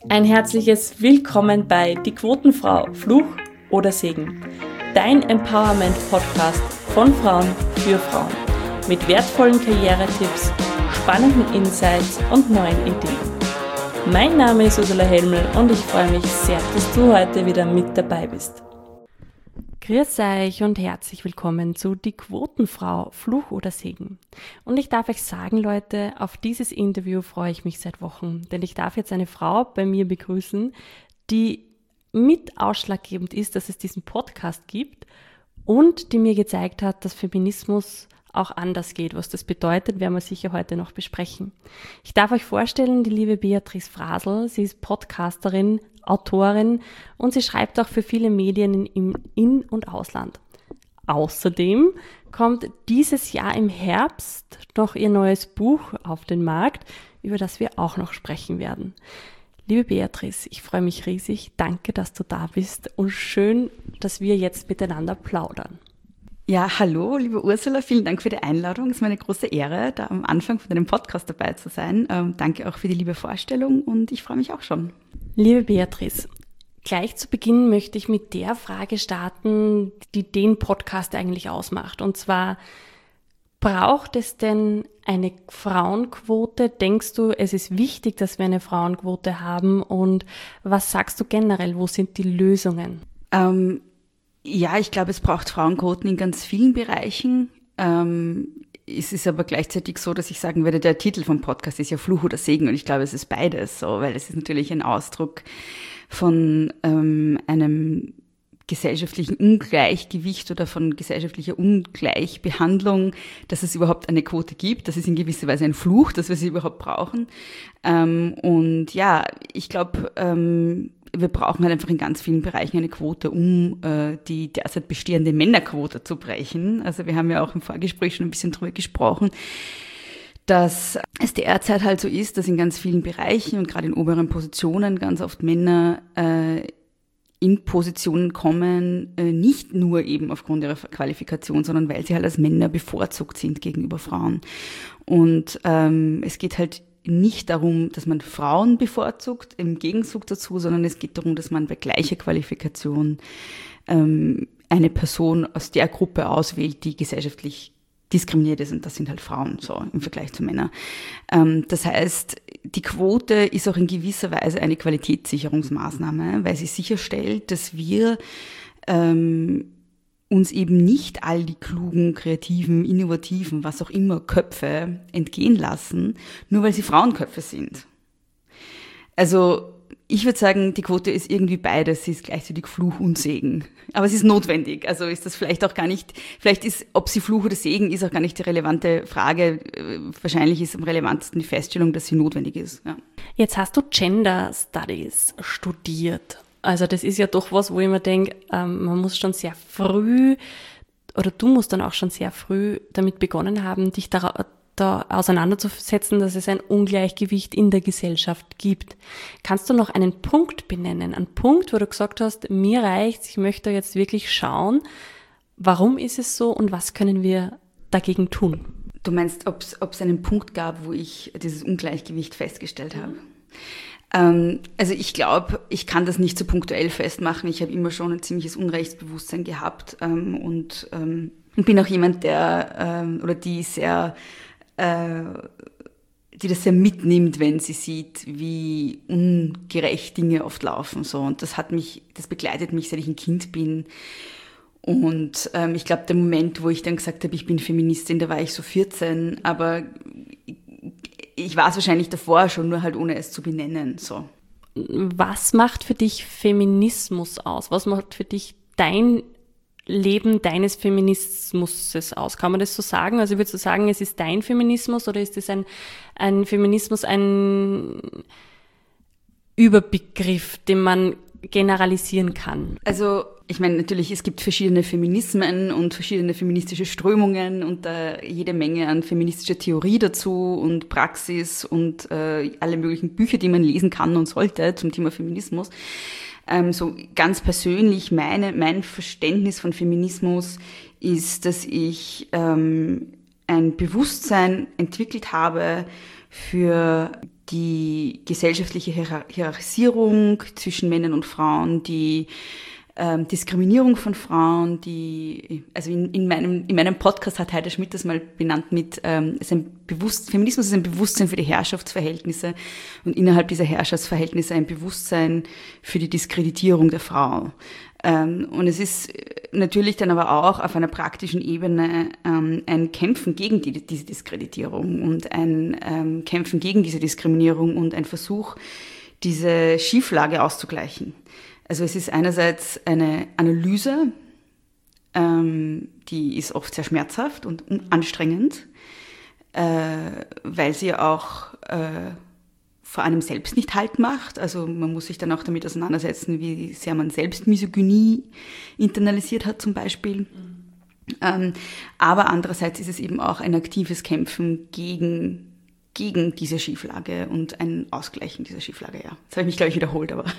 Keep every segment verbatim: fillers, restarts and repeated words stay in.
Ein herzliches Willkommen bei Die Quotenfrau, Fluch oder Segen. Dein Empowerment-Podcast von Frauen für Frauen. Mit wertvollen Karrieretipps, spannenden Insights und neuen Ideen. Mein Name ist Ursula Helmel und ich freue mich sehr, dass du heute wieder mit dabei bist. Grüß euch und herzlich willkommen zu Die Quotenfrau, Fluch oder Segen. Und ich darf euch sagen, Leute, auf dieses Interview freue ich mich seit Wochen, denn ich darf jetzt eine Frau bei mir begrüßen, die mit ausschlaggebend ist, dass es diesen Podcast gibt und die mir gezeigt hat, dass Feminismus auch anders geht. Was das bedeutet, werden wir sicher heute noch besprechen. Ich darf euch vorstellen, die liebe Beatrice Frasel. Sie ist Podcasterin, Autorin und sie schreibt auch für viele Medien im In- und Ausland. Außerdem kommt dieses Jahr im Herbst noch ihr neues Buch auf den Markt, über das wir auch noch sprechen werden. Liebe Beatrice, ich freue mich riesig. Danke, dass du da bist und schön, dass wir jetzt miteinander plaudern. Ja, hallo, liebe Ursula, vielen Dank für die Einladung. Es ist mir eine große Ehre, da am Anfang von deinem Podcast dabei zu sein. Ähm, danke auch für die liebe Vorstellung und ich freue mich auch schon. Liebe Beatrice, gleich zu Beginn möchte ich mit der Frage starten, die den Podcast eigentlich ausmacht. Und zwar, braucht es denn eine Frauenquote? Denkst du, es ist wichtig, dass wir eine Frauenquote haben? Und was sagst du generell? Wo sind die Lösungen? Ähm, ja, ich glaube, es braucht Frauenquoten in ganz vielen Bereichen. Ähm, es ist aber gleichzeitig so, dass ich sagen würde, der Titel vom Podcast ist ja Fluch oder Segen und ich glaube, es ist beides so, weil es ist natürlich ein Ausdruck von ähm, einem gesellschaftlichen Ungleichgewicht oder von gesellschaftlicher Ungleichbehandlung, dass es überhaupt eine Quote gibt. Das ist in gewisser Weise ein Fluch, dass wir sie überhaupt brauchen. Ähm, und ja, ich glaube, ähm, wir brauchen halt einfach in ganz vielen Bereichen eine Quote, um äh, die derzeit bestehende Männerquote zu brechen. Also wir haben ja auch im Vorgespräch schon ein bisschen drüber gesprochen, dass es derzeit halt so ist, dass in ganz vielen Bereichen und gerade in oberen Positionen ganz oft Männer äh, in Positionen kommen, äh, nicht nur eben aufgrund ihrer Qualifikation, sondern weil sie halt als Männer bevorzugt sind gegenüber Frauen. Und ähm, es geht halt nicht darum, dass man Frauen bevorzugt, im Gegenzug dazu, sondern es geht darum, dass man bei gleicher Qualifikation ähm, eine Person aus der Gruppe auswählt, die gesellschaftlich diskriminiert ist, und das sind halt Frauen, so im Vergleich zu Männern. Ähm, das heißt, die Quote ist auch in gewisser Weise eine Qualitätssicherungsmaßnahme, weil sie sicherstellt, dass wir ähm, uns eben nicht all die klugen, kreativen, innovativen, was auch immer, Köpfe entgehen lassen, nur weil sie Frauenköpfe sind. Also ich würde sagen, die Quote ist irgendwie beides, sie ist gleichzeitig Fluch und Segen. Aber es ist notwendig, also ist das vielleicht auch gar nicht, vielleicht ist, ob sie Fluch oder Segen, ist auch gar nicht die relevante Frage. Wahrscheinlich ist am relevantesten die Feststellung, dass sie notwendig ist. Ja. Jetzt hast du Gender Studies studiert. Also das ist ja doch was, wo ich mir denke, ähm, man muss schon sehr früh, oder du musst dann auch schon sehr früh damit begonnen haben, dich da, da auseinanderzusetzen, dass es ein Ungleichgewicht in der Gesellschaft gibt. Kannst du noch einen Punkt benennen? Einen Punkt, wo du gesagt hast, mir reicht's, ich möchte jetzt wirklich schauen, warum ist es so und was können wir dagegen tun? Du meinst, ob es einen Punkt gab, wo ich dieses Ungleichgewicht festgestellt habe? Also ich glaube, ich kann das nicht so punktuell festmachen. Ich habe immer schon ein ziemliches Unrechtsbewusstsein gehabt ähm, und ähm, bin auch jemand, der ähm, oder die sehr, äh, die das sehr mitnimmt, wenn sie sieht, wie ungerecht Dinge oft laufen. So, und das hat mich, das begleitet mich, seit ich ein Kind bin. Und ähm, ich glaube, der Moment, wo ich dann gesagt habe, ich bin Feministin, da war ich so vierzehn, aber ich war es wahrscheinlich davor schon, nur halt ohne es zu benennen. So. Was macht für dich Feminismus aus? Was macht für dich dein Leben deines Feminismus aus? Kann man das so sagen? Also würdest du sagen, es ist dein Feminismus oder ist es ein, ein Feminismus, ein Überbegriff, den man generalisieren kann? Also ich meine, natürlich, es gibt verschiedene Feminismen und verschiedene feministische Strömungen und äh, jede Menge an feministischer Theorie dazu und Praxis und äh, alle möglichen Bücher, die man lesen kann und sollte zum Thema Feminismus. Ähm, so ganz persönlich, meine, mein Verständnis von Feminismus ist, dass ich ähm, ein Bewusstsein entwickelt habe für die gesellschaftliche Hier- Hierarchisierung zwischen Männern und Frauen, die ähm, Diskriminierung von Frauen, die, also in, in, meinem, in meinem Podcast hat Heide Schmidt das mal benannt mit, ähm, ist ein Bewusst, Feminismus ist ein Bewusstsein für die Herrschaftsverhältnisse und innerhalb dieser Herrschaftsverhältnisse ein Bewusstsein für die Diskreditierung der Frau. Ähm, und es ist natürlich dann aber auch auf einer praktischen Ebene ähm, ein Kämpfen gegen die, diese Diskreditierung und ein ähm, Kämpfen gegen diese Diskriminierung und ein Versuch, diese Schieflage auszugleichen. Also es ist einerseits eine Analyse, ähm, die ist oft sehr schmerzhaft und anstrengend, äh, weil sie auch äh, vor einem selbst nicht Halt macht. Also man muss sich dann auch damit auseinandersetzen, wie sehr man selbst Misogynie internalisiert hat zum Beispiel. Mhm. Ähm, aber andererseits ist es eben auch ein aktives Kämpfen gegen, gegen diese Schieflage und ein Ausgleichen dieser Schieflage. Ja, das habe ich mich, glaube ich, wiederholt, aber...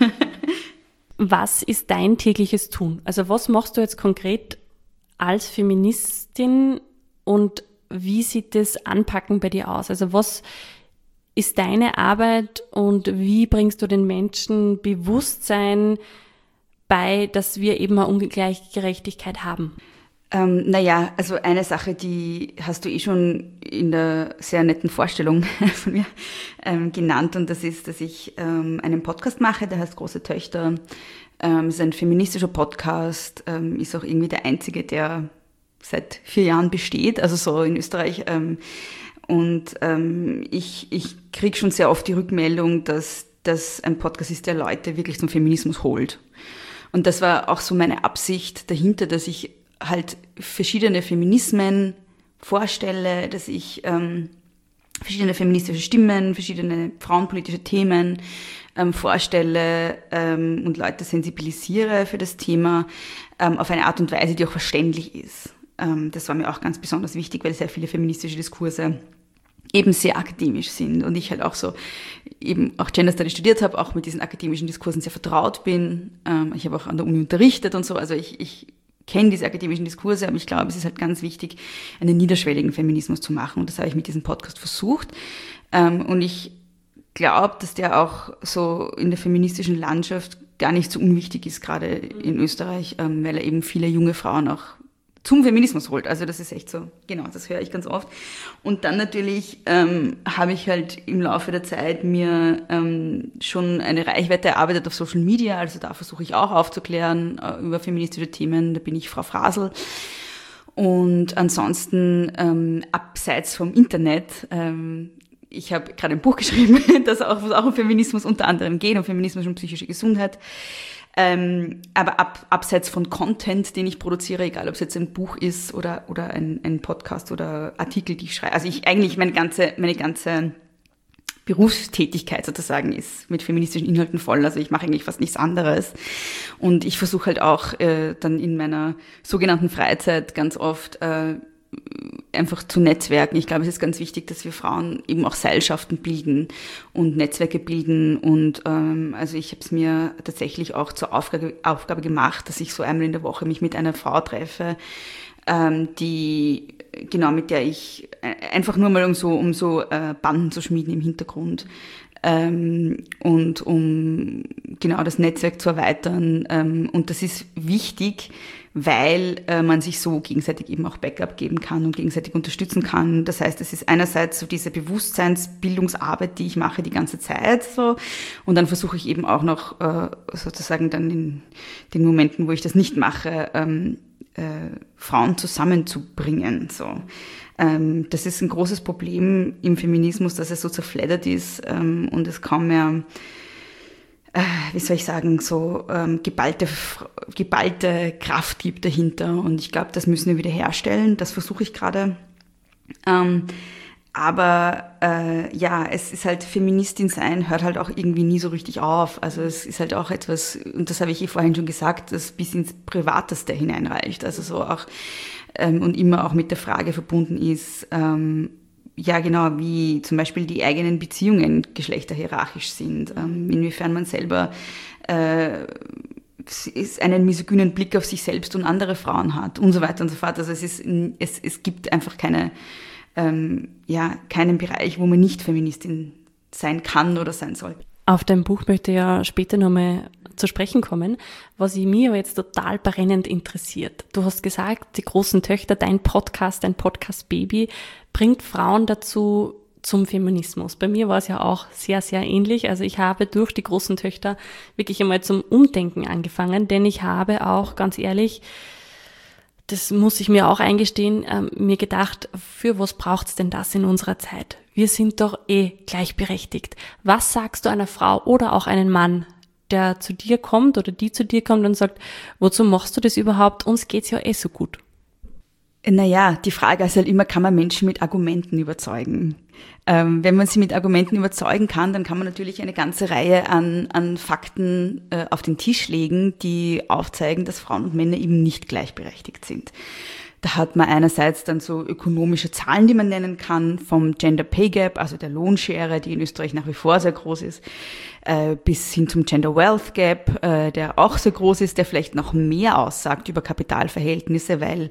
Was ist dein tägliches Tun? Also was machst du jetzt konkret als Feministin und wie sieht das Anpacken bei dir aus? Also was ist deine Arbeit und wie bringst du den Menschen Bewusstsein bei, dass wir eben eine Ungleichgerechtigkeit haben? Ähm, naja, also eine Sache, die hast du eh schon in der sehr netten Vorstellung von mir ähm, genannt, und das ist, dass ich ähm, einen Podcast mache, der heißt Große Töchter. Ähm, ist ein feministischer Podcast, ähm, ist auch irgendwie der einzige, der seit vier Jahren besteht, also so in Österreich. Ähm, und ähm, ich, ich kriege schon sehr oft die Rückmeldung, dass das ein Podcast ist, der Leute wirklich zum Feminismus holt. Und das war auch so meine Absicht dahinter, dass ich halt verschiedene Feminismen vorstelle, dass ich ähm, verschiedene feministische Stimmen, verschiedene frauenpolitische Themen ähm, vorstelle ähm, und Leute sensibilisiere für das Thema ähm, auf eine Art und Weise, die auch verständlich ist. Ähm, das war mir auch ganz besonders wichtig, weil sehr viele feministische Diskurse eben sehr akademisch sind und ich halt auch so eben auch Gender Studies studiert habe, auch mit diesen akademischen Diskursen sehr vertraut bin. Ähm, ich habe auch an der Uni unterrichtet und so, also ich, ich kenne diese akademischen Diskurse, aber ich glaube, es ist halt ganz wichtig, einen niederschwelligen Feminismus zu machen. Und das habe ich mit diesem Podcast versucht. Und ich glaube, dass der auch so in der feministischen Landschaft gar nicht so unwichtig ist, gerade in Österreich, weil er eben viele junge Frauen auch zum Feminismus holt. Also das ist echt so, genau, das höre ich ganz oft. Und dann natürlich ähm, habe ich halt im Laufe der Zeit mir ähm, schon eine Reichweite erarbeitet auf Social Media. Also da versuche ich auch aufzuklären äh, über feministische Themen. Da bin ich Frau Frasel. Und ansonsten ähm, abseits vom Internet, ähm, ich habe gerade ein Buch geschrieben, das auch, wo es auch um Feminismus unter anderem geht, um Feminismus und psychische Gesundheit. Ähm, aber ab, abseits von Content, den ich produziere, egal ob es jetzt ein Buch ist oder, oder ein, ein Podcast oder Artikel, die ich schreibe. Also ich eigentlich meine ganze, meine ganze Berufstätigkeit sozusagen ist mit feministischen Inhalten voll. Also ich mache eigentlich fast nichts anderes. Und ich versuche halt auch äh, dann in meiner sogenannten Freizeit ganz oft äh, einfach zu netzwerken. Ich glaube, es ist ganz wichtig, dass wir Frauen eben auch Seilschaften bilden und Netzwerke bilden. Und ähm, also ich habe es mir tatsächlich auch zur Aufgabe, Aufgabe gemacht, dass ich so einmal in der Woche mich mit einer Frau treffe, ähm, die genau mit der ich einfach nur mal um so um so äh, Banden zu schmieden im Hintergrund. Ähm, und um genau das Netzwerk zu erweitern. Ähm, und das ist wichtig, weil äh, man sich so gegenseitig eben auch Backup geben kann und gegenseitig unterstützen kann. Das heißt, es ist einerseits so diese Bewusstseinsbildungsarbeit, die ich mache die ganze Zeit so, und dann versuche ich eben auch noch äh, sozusagen dann in den Momenten, wo ich das nicht mache, ähm, äh, Frauen zusammenzubringen. So. Ähm, das ist ein großes Problem im Feminismus, dass es so zerfleddert ist ähm, und es kaum mehr, äh, wie soll ich sagen, so ähm, geballte, geballte Kraft gibt dahinter. Und ich glaube, das müssen wir wieder herstellen. Das versuche ich gerade. Ähm, aber äh, ja, es ist halt, Feministin sein hört halt auch irgendwie nie so richtig auf. Also es ist halt auch etwas, und das habe ich eh vorhin schon gesagt, das bis ins Privateste hineinreicht. Also so auch ähm, und immer auch mit der Frage verbunden ist, ähm, ja genau, wie zum Beispiel die eigenen Beziehungen geschlechterhierarchisch sind, ähm, inwiefern man selber äh, ist einen misogynen Blick auf sich selbst und andere Frauen hat und so weiter und so fort. Also es ist, es, es gibt einfach keine, ähm, ja, keinen Bereich, wo man nicht Feministin sein kann oder sein soll. Auf dein Buch möchte ich ja später nochmal zu sprechen kommen, was ich mir aber jetzt total brennend interessiert. Du hast gesagt, die großen Töchter, dein Podcast, dein Podcast-Baby, bringt Frauen dazu zum Feminismus. Bei mir war es ja auch sehr, sehr ähnlich. Also ich habe durch die großen Töchter wirklich einmal zum Umdenken angefangen, denn ich habe auch, ganz ehrlich, das muss ich mir auch eingestehen, äh, mir gedacht, für was braucht's denn das in unserer Zeit? Wir sind doch eh gleichberechtigt. Was sagst du einer Frau oder auch einem Mann, der zu dir kommt oder die zu dir kommt und sagt, wozu machst du das überhaupt? Uns geht's ja eh so gut. Naja, die Frage ist halt immer, kann man Menschen mit Argumenten überzeugen? Ähm, wenn man sie mit Argumenten überzeugen kann, dann kann man natürlich eine ganze Reihe an, an Fakten äh, auf den Tisch legen, die aufzeigen, dass Frauen und Männer eben nicht gleichberechtigt sind. Da hat man einerseits dann so ökonomische Zahlen, die man nennen kann, vom Gender Pay Gap, also der Lohnschere, die in Österreich nach wie vor sehr groß ist, äh, bis hin zum Gender Wealth Gap, äh, der auch sehr groß ist, der vielleicht noch mehr aussagt über Kapitalverhältnisse, weil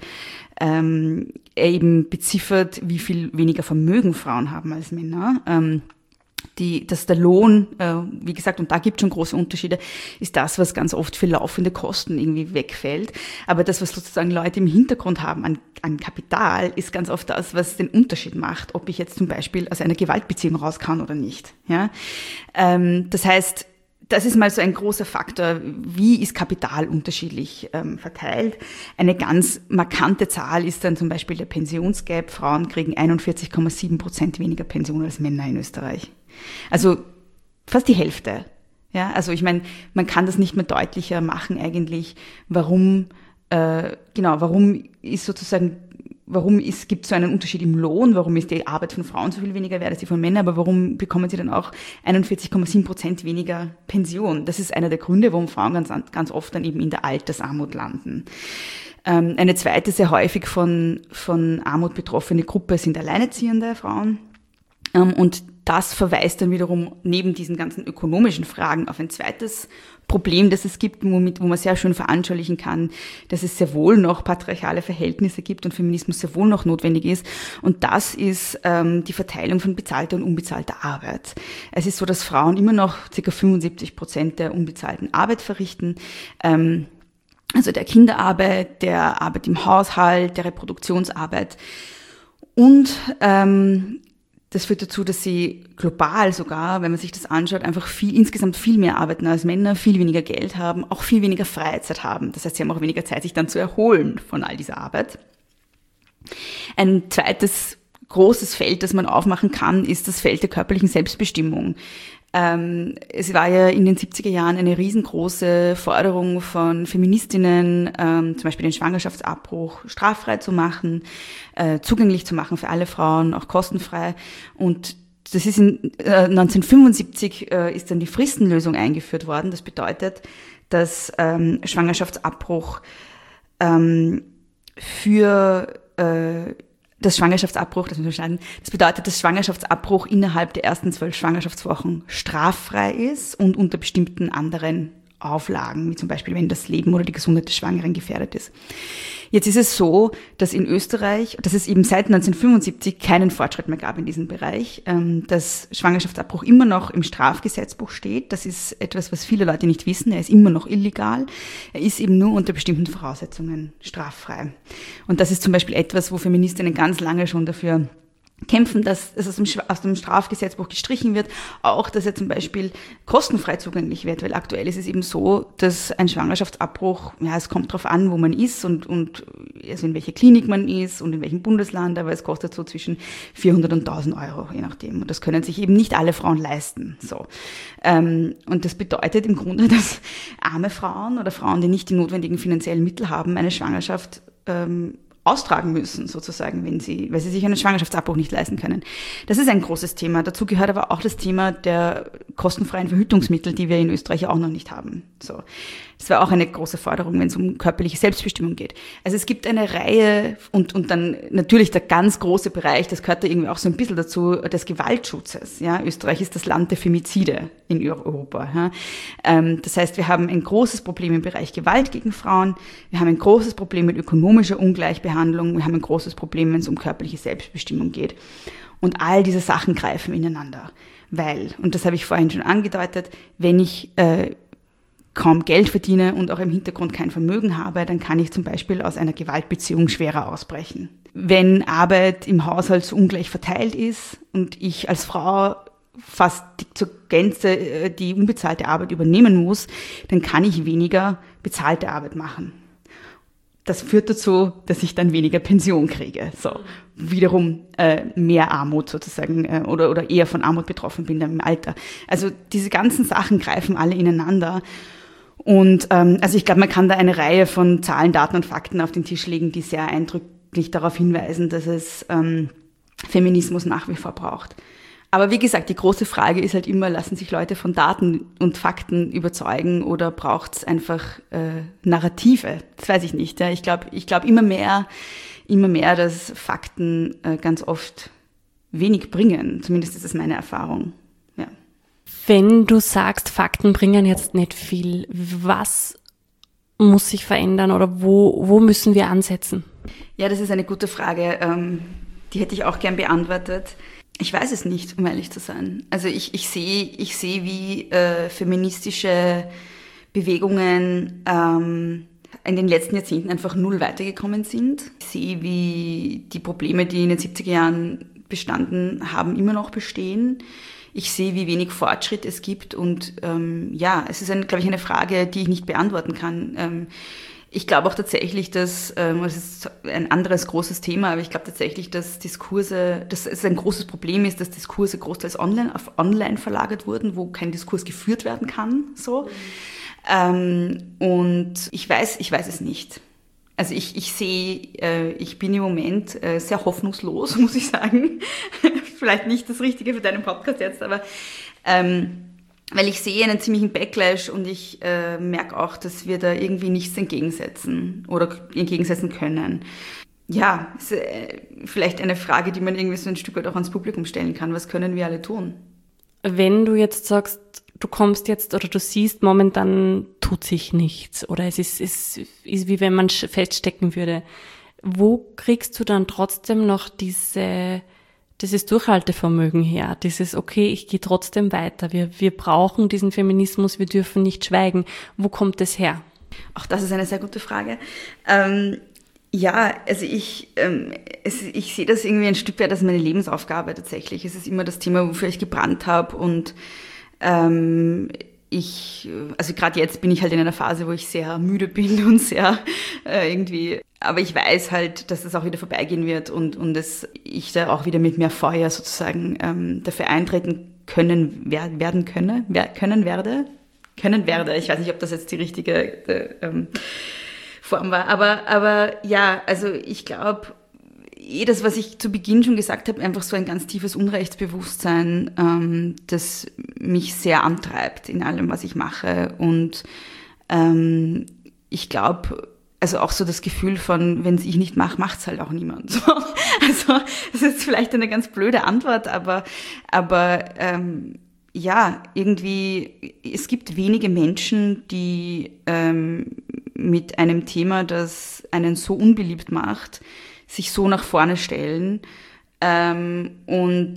ähm, er eben beziffert, wie viel weniger Vermögen Frauen haben als Männer. Ähm, Die, dass der Lohn, äh, wie gesagt, und da gibt es schon große Unterschiede, ist das, was ganz oft für laufende Kosten irgendwie wegfällt. Aber das, was sozusagen Leute im Hintergrund haben an, an Kapital, ist ganz oft das, was den Unterschied macht, ob ich jetzt zum Beispiel aus einer Gewaltbeziehung raus kann oder nicht. Ja? Ähm, das heißt, das ist mal so ein großer Faktor. Wie ist Kapital unterschiedlich ähm, verteilt? Eine ganz markante Zahl ist dann zum Beispiel der Pensionsgap. Frauen kriegen einundvierzig Komma sieben Prozent weniger Pension als Männer in Österreich. Also fast die Hälfte. Ja, also ich meine, man kann das nicht mehr deutlicher machen eigentlich, warum, äh, genau, warum ist sozusagen, warum ist, gibt es so einen Unterschied im Lohn, warum ist die Arbeit von Frauen so viel weniger wert als die von Männern, aber warum bekommen sie dann auch einundvierzig Komma sieben Prozent weniger Pension? Das ist einer der Gründe, warum Frauen ganz, ganz oft dann eben in der Altersarmut landen. Ähm, eine zweite sehr häufig von, von Armut betroffene Gruppe sind alleinerziehende Frauen. Ähm, und das verweist dann wiederum neben diesen ganzen ökonomischen Fragen auf ein zweites Problem, das es gibt, womit, wo man sehr schön veranschaulichen kann, dass es sehr wohl noch patriarchale Verhältnisse gibt und Feminismus sehr wohl noch notwendig ist. Und das ist ähm, die Verteilung von bezahlter und unbezahlter Arbeit. Es ist so, dass Frauen immer noch ca. fünfundsiebzig Prozent der unbezahlten Arbeit verrichten. Ähm, also der Kinderarbeit, der Arbeit im Haushalt, der Reproduktionsarbeit. Und ähm, das führt dazu, dass sie global sogar, wenn man sich das anschaut, einfach viel, insgesamt viel mehr arbeiten als Männer, viel weniger Geld haben, auch viel weniger Freizeit haben. Das heißt, sie haben auch weniger Zeit, sich dann zu erholen von all dieser Arbeit. Ein zweites großes Feld, das man aufmachen kann, ist das Feld der körperlichen Selbstbestimmung. Ähm, es war ja in den siebziger Jahren eine riesengroße Forderung von Feministinnen, ähm, zum Beispiel den Schwangerschaftsabbruch straffrei zu machen, äh, zugänglich zu machen für alle Frauen, auch kostenfrei. Und das ist in äh, neunzehnhundertfünfundsiebzig äh, ist dann die Fristenlösung eingeführt worden. Das bedeutet, dass ähm, Schwangerschaftsabbruch ähm, für äh, Das Schwangerschaftsabbruch, das muss man sagen, das bedeutet, dass Schwangerschaftsabbruch innerhalb der ersten zwölf Schwangerschaftswochen straffrei ist und unter bestimmten anderen Auflagen, wie zum Beispiel, wenn das Leben oder die Gesundheit des Schwangeren gefährdet ist. Jetzt ist es so, dass in Österreich, dass es eben seit neunzehnhundertfünfundsiebzig keinen Fortschritt mehr gab in diesem Bereich, dass Schwangerschaftsabbruch immer noch im Strafgesetzbuch steht. Das ist etwas, was viele Leute nicht wissen. Er ist immer noch illegal. Er ist eben nur unter bestimmten Voraussetzungen straffrei. Und das ist zum Beispiel etwas, wo Feministinnen ganz lange schon dafür kämpfen, dass es aus dem Strafgesetzbuch gestrichen wird, auch, dass er zum Beispiel kostenfrei zugänglich wird, weil aktuell ist es eben so, dass ein Schwangerschaftsabbruch, ja, es kommt drauf an, wo man ist und, und also in welcher Klinik man ist und in welchem Bundesland, aber es kostet so zwischen vierhundert und tausend Euro, je nachdem. Und das können sich eben nicht alle Frauen leisten, so. Ähm, und das bedeutet im Grunde, dass arme Frauen oder Frauen, die nicht die notwendigen finanziellen Mittel haben, eine Schwangerschaft ähm, austragen müssen, sozusagen, wenn sie, weil sie sich einen Schwangerschaftsabbruch nicht leisten können. Das ist ein großes Thema. Dazu gehört aber auch das Thema der kostenfreien Verhütungsmittel, die wir in Österreich auch noch nicht haben. So. Das war auch eine große Forderung, wenn es um körperliche Selbstbestimmung geht. Also es gibt eine Reihe und, und dann natürlich der ganz große Bereich, das gehört da irgendwie auch so ein bisschen dazu, des Gewaltschutzes. Ja, Österreich ist das Land der Femizide in Europa. Ja. Ähm, das heißt, wir haben ein großes Problem im Bereich Gewalt gegen Frauen. Wir haben ein großes Problem mit ökonomischer Ungleichbehandlung. Wir haben ein großes Problem, wenn es um körperliche Selbstbestimmung geht. Und all diese Sachen greifen ineinander. Weil, und das habe ich vorhin schon angedeutet, wenn ich äh, kaum Geld verdiene und auch im Hintergrund kein Vermögen habe, dann kann ich zum Beispiel aus einer Gewaltbeziehung schwerer ausbrechen. Wenn Arbeit im Haushalt so ungleich verteilt ist und ich als Frau fast zur Gänze die unbezahlte Arbeit übernehmen muss, dann kann ich weniger bezahlte Arbeit machen. Das führt dazu, dass ich dann weniger Pension kriege. So, wiederum äh, mehr Armut sozusagen äh, oder, oder eher von Armut betroffen bin dann im Alter. Also diese ganzen Sachen greifen alle ineinander. Und ähm, also ich glaube, man kann da eine Reihe von Zahlen, Daten und Fakten auf den Tisch legen, die sehr eindrücklich darauf hinweisen, dass es ähm, Feminismus nach wie vor braucht. Aber wie gesagt, die große Frage ist halt immer, lassen sich Leute von Daten und Fakten überzeugen oder braucht es einfach äh, Narrative? Das weiß ich nicht. Ja. Ich glaube ich glaub immer mehr, immer mehr, dass Fakten äh, ganz oft wenig bringen. Zumindest ist das meine Erfahrung. Ja. Wenn du sagst, Fakten bringen jetzt nicht viel, was muss sich verändern oder wo, wo müssen wir ansetzen? Ja, das ist eine gute Frage. Ähm, die hätte ich auch gern beantwortet. Ich weiß es nicht, um ehrlich zu sein. Also ich, ich sehe, ich sehe, wie äh, feministische Bewegungen ähm, in den letzten Jahrzehnten einfach null weitergekommen sind. Ich sehe, wie die Probleme, die in den siebziger Jahren bestanden haben, immer noch bestehen. Ich sehe, wie wenig Fortschritt es gibt und ähm, ja, es ist, ein, glaube ich, eine Frage, die ich nicht beantworten kann. Ähm, Ich glaube auch tatsächlich, dass, ähm, das ist ein anderes großes Thema, aber ich glaube tatsächlich, dass Diskurse, dass es ein großes Problem ist, dass Diskurse großteils online, auf online verlagert wurden, wo kein Diskurs geführt werden kann, so. Mhm. Ähm, und ich weiß, ich weiß es nicht. Also ich, ich sehe, äh, ich bin im Moment äh, sehr hoffnungslos, muss ich sagen. Vielleicht nicht das Richtige für deinen Podcast jetzt, aber, ähm, weil ich sehe einen ziemlichen Backlash und ich äh, merke auch, dass wir da irgendwie nichts entgegensetzen oder entgegensetzen können. Ja, ist äh, vielleicht eine Frage, die man irgendwie so ein Stück weit auch ans Publikum stellen kann. Was können wir alle tun? Wenn du jetzt sagst, du kommst jetzt oder du siehst, momentan tut sich nichts oder es ist, es ist wie wenn man feststecken würde, wo kriegst du dann trotzdem noch diese... dieses Durchhaltevermögen her, dieses, okay, ich gehe trotzdem weiter, wir, wir brauchen diesen Feminismus, wir dürfen nicht schweigen. Wo kommt es her? Auch das ist eine sehr gute Frage. Ähm, ja, also ich, ähm, es, ich sehe das irgendwie ein Stück weit als meine Lebensaufgabe tatsächlich. Es ist immer das Thema, wofür ich gebrannt habe und ähm, ich, also gerade jetzt bin ich halt in einer Phase, wo ich sehr müde bin und sehr äh, irgendwie, aber ich weiß halt, dass das auch wieder vorbeigehen wird und, und dass ich da auch wieder mit mehr Feuer sozusagen ähm, dafür eintreten können, wer, werden könne, wer, können werde, können werde. Ich weiß nicht, ob das jetzt die richtige äh, ähm, Form war, aber, aber ja, also ich glaube, eh das, was ich zu Beginn schon gesagt habe, einfach so ein ganz tiefes Unrechtsbewusstsein, ähm, das mich sehr antreibt in allem, was ich mache. Und ähm, ich glaube, also auch so das Gefühl von, wenn es ich nicht mache, macht es halt auch niemand. So. Also das ist vielleicht eine ganz blöde Antwort, aber, aber ähm, ja, irgendwie, es gibt wenige Menschen, die ähm, mit einem Thema, das einen so unbeliebt macht, sich so nach vorne stellen ähm, und,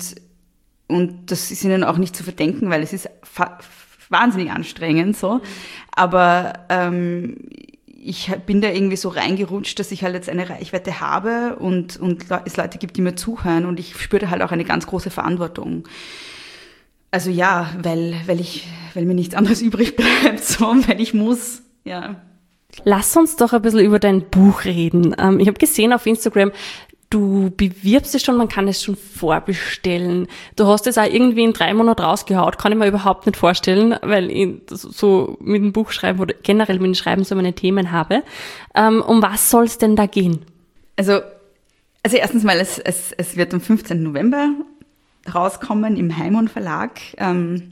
und das ist ihnen auch nicht zu verdenken, weil es ist fa- wahnsinnig anstrengend so, aber ähm, ich bin da irgendwie so reingerutscht, dass ich halt jetzt eine Reichweite habe und, und es Leute gibt, die mir zuhören und ich spüre da halt auch eine ganz große Verantwortung. Also ja, weil, weil ich, weil mir nichts anderes übrig bleibt, so, weil ich muss, ja. Lass uns doch ein bisschen über dein Buch reden. Ähm, ich habe gesehen auf Instagram, du bewirbst es schon, man kann es schon vorbestellen. Du hast es auch irgendwie in drei Monaten rausgehaut, kann ich mir überhaupt nicht vorstellen, weil ich so mit dem Buch schreiben oder generell mit dem Schreiben so meine Themen habe. Ähm, um was soll es denn da gehen? Also, also erstens mal, es, es, es wird am fünfzehnten November rauskommen im Heimon Verlag. Ähm,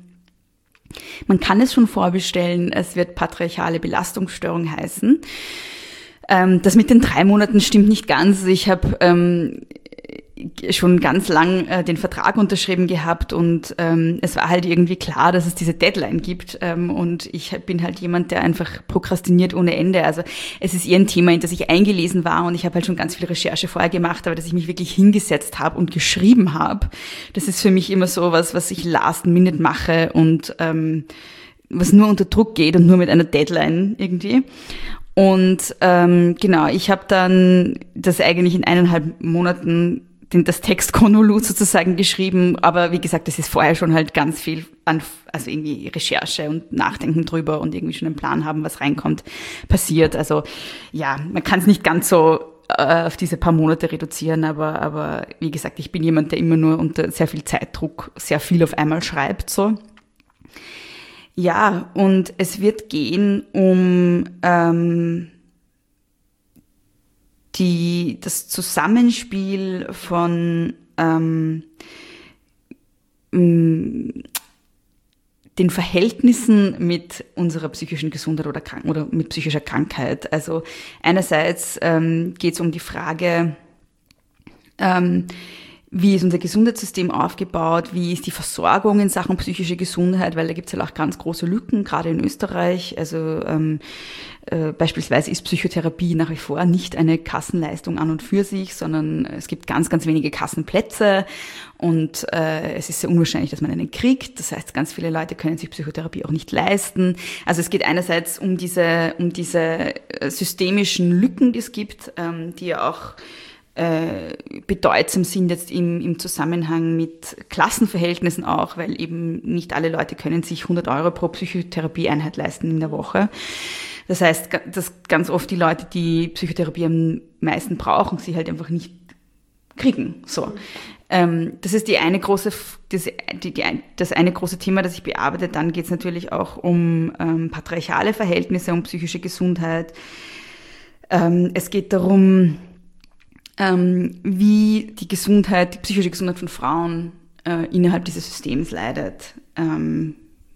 Man kann es schon vorbestellen, es wird patriarchale Belastungsstörung heißen. Ähm, das mit den drei Monaten stimmt nicht ganz. Ich habe, ähm, schon ganz lang äh, den Vertrag unterschrieben gehabt und ähm, es war halt irgendwie klar, dass es diese Deadline gibt ähm, und ich bin halt jemand, der einfach prokrastiniert ohne Ende. Also es ist eher ein Thema, in das ich eingelesen war und ich habe halt schon ganz viel Recherche vorher gemacht, aber dass ich mich wirklich hingesetzt habe und geschrieben habe, das ist für mich immer so was, was ich last minute mache und ähm, was nur unter Druck geht und nur mit einer Deadline irgendwie. Und ähm, genau, ich habe dann das eigentlich in eineinhalb Monaten den, das Textkonvolut sozusagen geschrieben, aber wie gesagt, das ist vorher schon halt ganz viel an, also irgendwie Recherche und Nachdenken drüber und irgendwie schon einen Plan haben, was reinkommt, passiert. Also ja, man kann es nicht ganz so äh, auf diese paar Monate reduzieren, aber aber wie gesagt, ich bin jemand, der immer nur unter sehr viel Zeitdruck sehr viel auf einmal schreibt, so. Ja, und es wird gehen um ähm, die das Zusammenspiel von ähm, den Verhältnissen mit unserer psychischen Gesundheit oder, krank oder mit psychischer Krankheit. Also einerseits ähm, geht es um die Frage, ähm, wie ist unser Gesundheitssystem aufgebaut, wie ist die Versorgung in Sachen psychische Gesundheit, weil da gibt es halt auch ganz große Lücken, gerade in Österreich. Also ähm, äh, beispielsweise ist Psychotherapie nach wie vor nicht eine Kassenleistung an und für sich, sondern es gibt ganz, ganz wenige Kassenplätze und äh, es ist sehr unwahrscheinlich, dass man einen kriegt. Das heißt, ganz viele Leute können sich Psychotherapie auch nicht leisten. Also es geht einerseits um diese, um diese systemischen Lücken, die es gibt, ähm, die ja auch Äh, bedeutsam sind jetzt im, im Zusammenhang mit Klassenverhältnissen auch, weil eben nicht alle Leute können sich hundert Euro pro Psychotherapieeinheit leisten in der Woche. Das heißt, dass ganz oft die Leute, die Psychotherapie am meisten brauchen, sie halt einfach nicht kriegen. So. Ähm, das ist die eine große, das, die, die, das eine große Thema, das ich bearbeite. Dann geht es natürlich auch um ähm, patriarchale Verhältnisse, um psychische Gesundheit. Ähm, es geht darum, Ähm, wie die Gesundheit, die psychische Gesundheit von Frauen äh, innerhalb dieses Systems leidet. Ähm,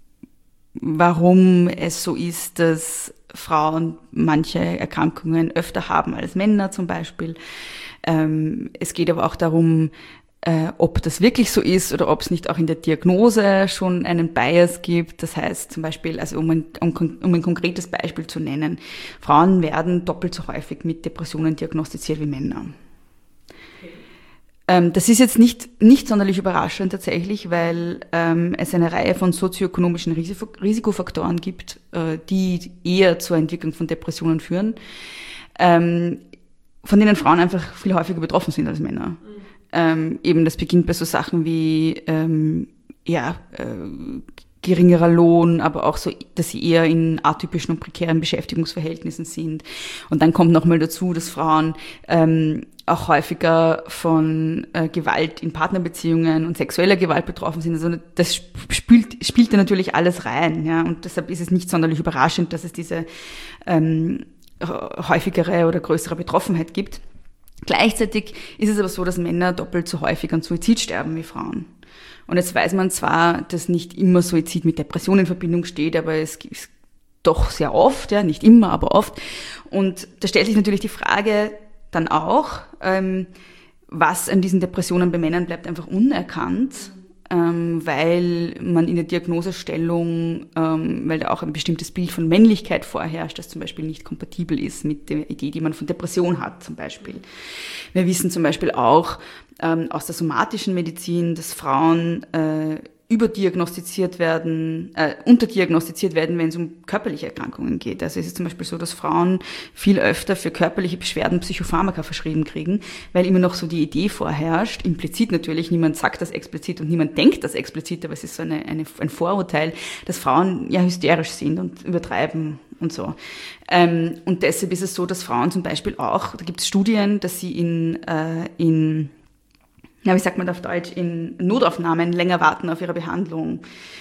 warum es so ist, dass Frauen manche Erkrankungen öfter haben als Männer zum Beispiel. Ähm, es geht aber auch darum, äh, ob das wirklich so ist oder ob es nicht auch in der Diagnose schon einen Bias gibt. Das heißt zum Beispiel, also um ein, um, um ein konkretes Beispiel zu nennen, Frauen werden doppelt so häufig mit Depressionen diagnostiziert wie Männer. Das ist jetzt nicht, nicht sonderlich überraschend tatsächlich, weil ähm, es eine Reihe von sozioökonomischen Risiko, Risikofaktoren gibt, äh, die eher zur Entwicklung von Depressionen führen, ähm, von denen Frauen einfach viel häufiger betroffen sind als Männer. Mhm. Ähm, eben das beginnt bei so Sachen wie ähm, ja äh, geringerer Lohn, aber auch so, dass sie eher in atypischen und prekären Beschäftigungsverhältnissen sind. Und dann kommt nochmal dazu, dass Frauen ähm, auch häufiger von äh, Gewalt in Partnerbeziehungen und sexueller Gewalt betroffen sind. Also das spielt, spielt da natürlich alles rein, ja. Und deshalb ist es nicht sonderlich überraschend, dass es diese ähm, häufigere oder größere Betroffenheit gibt. Gleichzeitig ist es aber so, dass Männer doppelt so häufig an Suizid sterben wie Frauen. Und jetzt weiß man zwar, dass nicht immer Suizid mit Depression in Verbindung steht, aber es gibt doch sehr oft, ja, nicht immer, aber oft. Und da stellt sich natürlich die Frage dann auch, ähm, was an diesen Depressionen bei Männern bleibt einfach unerkannt, ähm, weil man in der Diagnosestellung, ähm, weil da auch ein bestimmtes Bild von Männlichkeit vorherrscht, das zum Beispiel nicht kompatibel ist mit der Idee, die man von Depression hat zum Beispiel. Wir wissen zum Beispiel auch ähm, aus der somatischen Medizin, dass Frauen äh, überdiagnostiziert werden, äh, unterdiagnostiziert werden, wenn es um körperliche Erkrankungen geht. Also es ist zum Beispiel so, dass Frauen viel öfter für körperliche Beschwerden Psychopharmaka verschrieben kriegen, weil immer noch so die Idee vorherrscht, implizit natürlich, niemand sagt das explizit und niemand denkt das explizit, aber es ist so eine, eine, ein Vorurteil, dass Frauen ja hysterisch sind und übertreiben und so. Ähm, und deshalb ist es so, dass Frauen zum Beispiel auch, da gibt es Studien, dass sie in, äh, in ja, wie sagt man auf Deutsch, in Notaufnahmen länger warten auf ihre Behandlung,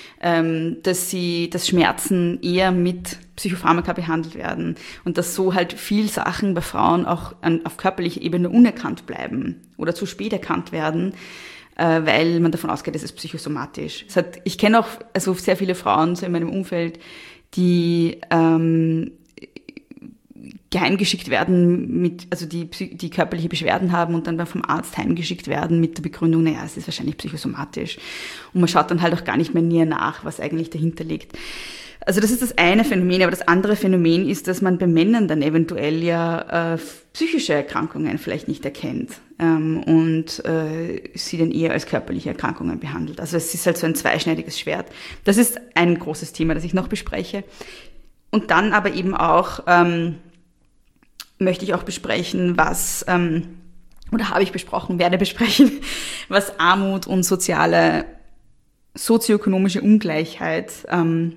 ähm, dass sie, dass Schmerzen eher mit Psychopharmaka behandelt werden und dass so halt viel Sachen bei Frauen auch an, auf körperlicher Ebene unerkannt bleiben oder zu spät erkannt werden, äh, weil man davon ausgeht, es ist psychosomatisch. Das hat, ich kenne auch also sehr viele Frauen so in meinem Umfeld, die ähm, geheimgeschickt werden, mit, also die, die körperliche Beschwerden haben und dann vom Arzt heimgeschickt werden mit der Begründung, naja, es ist wahrscheinlich psychosomatisch. Und man schaut dann halt auch gar nicht mehr näher nach, was eigentlich dahinter liegt. Also das ist das eine Phänomen, aber das andere Phänomen ist, dass man bei Männern dann eventuell ja äh, psychische Erkrankungen vielleicht nicht erkennt ähm, und äh, sie dann eher als körperliche Erkrankungen behandelt. Also es ist halt so ein zweischneidiges Schwert. Das ist ein großes Thema, das ich noch bespreche. Und dann aber eben auch ähm, möchte ich auch besprechen, was, ähm, oder habe ich besprochen, werde besprechen, was Armut und soziale, sozioökonomische Ungleichheit ähm,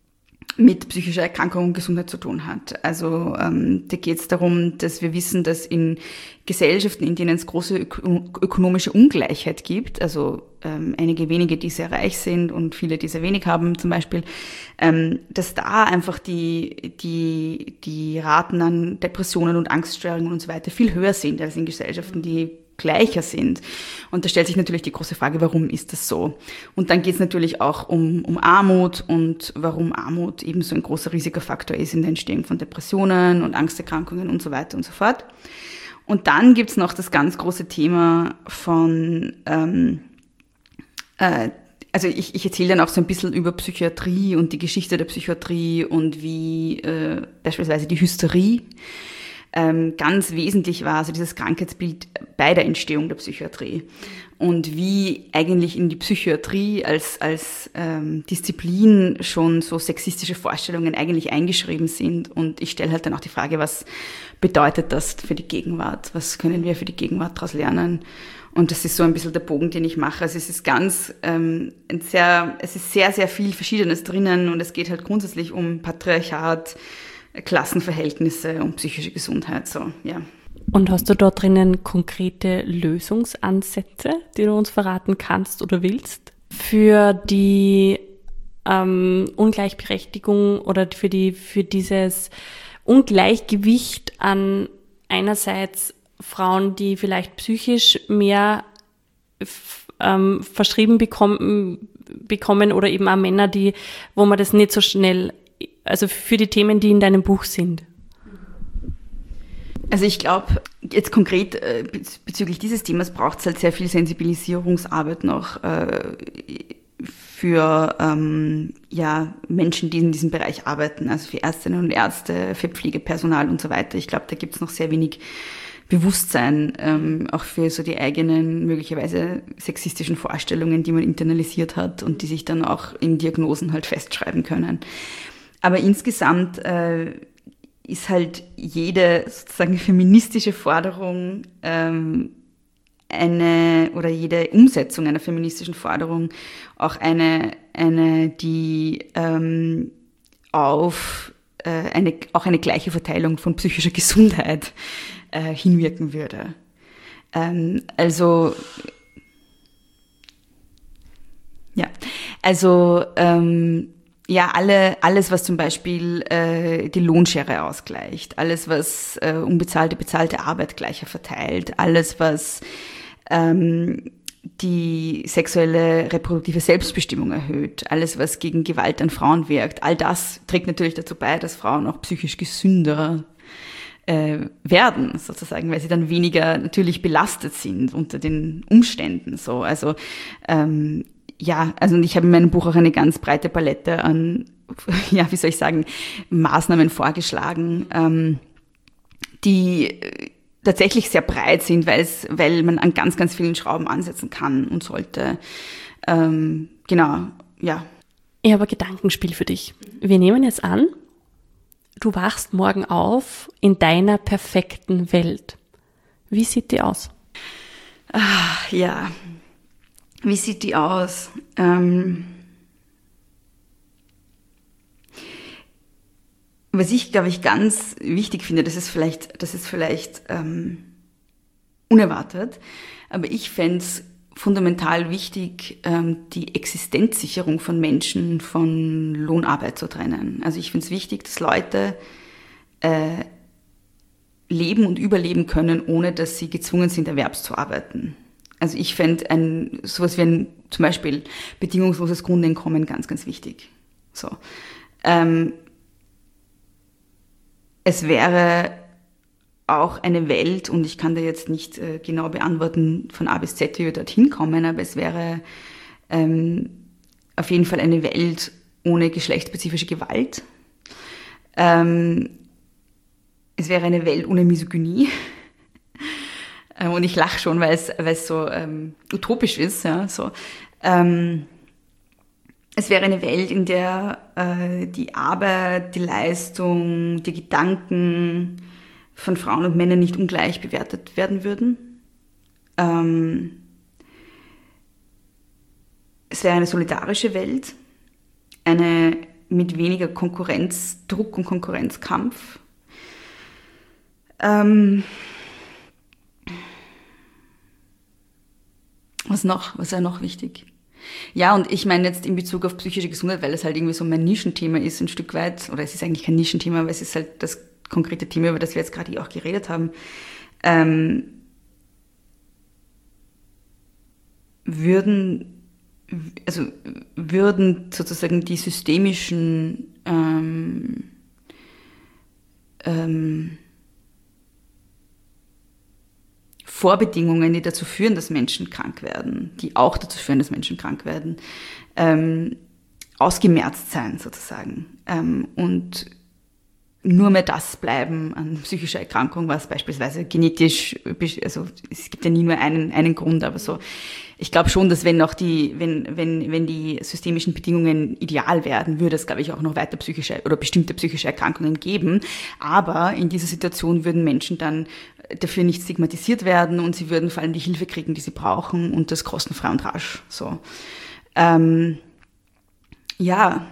mit psychischer Erkrankung und Gesundheit zu tun hat. Also ähm, da geht es darum, dass wir wissen, dass in Gesellschaften, in denen es große ök- ökonomische Ungleichheit gibt, also ähm, einige wenige, die sehr reich sind und viele, die sehr wenig haben zum Beispiel, ähm, dass da einfach die, die, die Raten an Depressionen und Angststörungen und so weiter viel höher sind als in Gesellschaften, die gleicher sind. Und da stellt sich natürlich die große Frage, warum ist das so? Und dann geht es natürlich auch um, um Armut und warum Armut eben so ein großer Risikofaktor ist in der Entstehung von Depressionen und Angsterkrankungen und so weiter und so fort. Und dann gibt's noch das ganz große Thema von, ähm, äh, also ich, ich erzähle dann auch so ein bisschen über Psychiatrie und die Geschichte der Psychiatrie und wie äh, beispielsweise die Hysterie ähm, ganz wesentlich war, also dieses Krankheitsbild bei der Entstehung der Psychiatrie. Und wie eigentlich in die Psychiatrie als, als ähm, Disziplin schon so sexistische Vorstellungen eigentlich eingeschrieben sind. Und ich stelle halt dann auch die Frage, was bedeutet das für die Gegenwart? Was können wir für die Gegenwart daraus lernen? Und das ist so ein bisschen der Bogen, den ich mache. Also es ist ganz, ähm, ein sehr, es ist sehr, sehr viel Verschiedenes drinnen und es geht halt grundsätzlich um Patriarchat, Klassenverhältnisse und psychische Gesundheit, so, ja. Und hast du dort drinnen konkrete Lösungsansätze, die du uns verraten kannst oder willst, für die ähm, Ungleichberechtigung oder für die für dieses Ungleichgewicht an einerseits Frauen, die vielleicht psychisch mehr f- ähm, verschrieben bekommen, bekommen oder eben auch Männer, die, wo man das nicht so schnell, also für die Themen, die in deinem Buch sind? Also ich glaube, jetzt konkret äh, bezüglich dieses Themas braucht es halt sehr viel Sensibilisierungsarbeit noch äh, für ähm, ja, Menschen, die in diesem Bereich arbeiten, also für Ärztinnen und Ärzte, für Pflegepersonal und so weiter. Ich glaube, da gibt es noch sehr wenig Bewusstsein, ähm, auch für so die eigenen möglicherweise sexistischen Vorstellungen, die man internalisiert hat und die sich dann auch in Diagnosen halt festschreiben können. Aber insgesamt äh, ist halt jede sozusagen feministische Forderung ähm, eine oder jede Umsetzung einer feministischen Forderung auch eine, eine die ähm, auf äh, eine, auch eine gleiche Verteilung von psychischer Gesundheit äh, hinwirken würde. Ähm, also ja, also ähm, Ja, alle, alles, was zum Beispiel äh, die Lohnschere ausgleicht, alles, was äh, unbezahlte, bezahlte Arbeit gleicher verteilt, alles, was ähm, die sexuelle reproduktive Selbstbestimmung erhöht, alles, was gegen Gewalt an Frauen wirkt, all das trägt natürlich dazu bei, dass Frauen auch psychisch gesünder äh, werden, sozusagen, weil sie dann weniger natürlich belastet sind unter den Umständen. So, also ähm, Ja, also ich habe in meinem Buch auch eine ganz breite Palette an, ja, wie soll ich sagen, Maßnahmen vorgeschlagen, ähm, die tatsächlich sehr breit sind, weil es, weil man an ganz, ganz vielen Schrauben ansetzen kann und sollte. Ähm, genau, ja. Ich habe ein Gedankenspiel für dich. Wir nehmen jetzt an, du wachst morgen auf in deiner perfekten Welt. Wie sieht die aus? Ah, ja. Wie sieht die aus? Ähm, was ich, glaube ich, ganz wichtig finde, das ist vielleicht, das ist vielleicht ähm, unerwartet, aber ich fände es fundamental wichtig, ähm, die Existenzsicherung von Menschen von Lohnarbeit zu trennen. Also ich finde es wichtig, dass Leute äh, leben und überleben können, ohne dass sie gezwungen sind, erwerbs zu arbeiten. Also ich fände ein, sowas wie ein zum Beispiel bedingungsloses Grundeinkommen ganz, ganz wichtig. So. Ähm, es wäre auch eine Welt, und ich kann da jetzt nicht äh, genau beantworten von A bis Z, wie wir dorthin kommen, aber es wäre ähm, auf jeden Fall eine Welt ohne geschlechtsspezifische Gewalt. Ähm, es wäre eine Welt ohne Misogynie. äh, und ich lache schon, weil es, weil es so ähm, utopisch ist. Ja, so. Ähm, es wäre eine Welt, in der äh, die Arbeit, die Leistung, die Gedanken von Frauen und Männern nicht ungleich bewertet werden würden. Ähm, es wäre eine solidarische Welt, eine mit weniger Konkurrenzdruck und Konkurrenzkampf. Ähm, was noch? Was wäre noch wichtig? Ja, und ich meine jetzt in Bezug auf psychische Gesundheit, weil es halt irgendwie so mein Nischenthema ist, ein Stück weit, oder es ist eigentlich kein Nischenthema, aber es ist halt das konkrete Thema, über das wir jetzt gerade auch geredet haben, ähm, würden, also würden sozusagen die systemischen ähm, ähm, Vorbedingungen, die dazu führen, dass Menschen krank werden, die auch dazu führen, dass Menschen krank werden, ähm, ausgemerzt sein sozusagen. Ähm, und nur mehr das bleiben an psychischer Erkrankung, was beispielsweise genetisch, also es gibt ja nie nur einen, einen Grund, aber so. Ich glaube schon, dass wenn auch die, wenn, wenn, wenn die systemischen Bedingungen ideal werden, würde es, glaube ich, auch noch weiter psychische oder bestimmte psychische Erkrankungen geben. Aber in dieser Situation würden Menschen dann dafür nicht stigmatisiert werden und sie würden vor allem die Hilfe kriegen, die sie brauchen, und das kostenfrei und rasch, so. Ähm, ja.